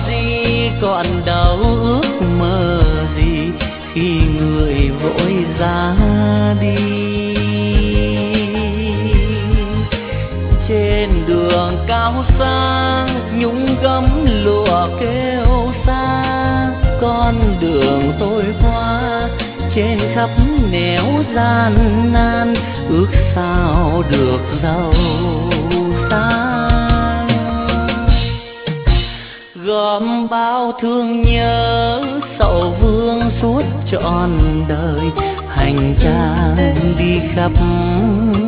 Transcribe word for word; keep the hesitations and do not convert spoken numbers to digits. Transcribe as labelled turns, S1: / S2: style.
S1: gì, còn đâu ước mơ gì khi người vội ra đi. Trên đường cao sang nhung gấm lụa kêu xa, con đường tôi qua trên khắp nẻo gian nan, ước sao được giàu sang. Gom bao thương nhớ sầu vương suốt trọn đời, hành trang đi khắp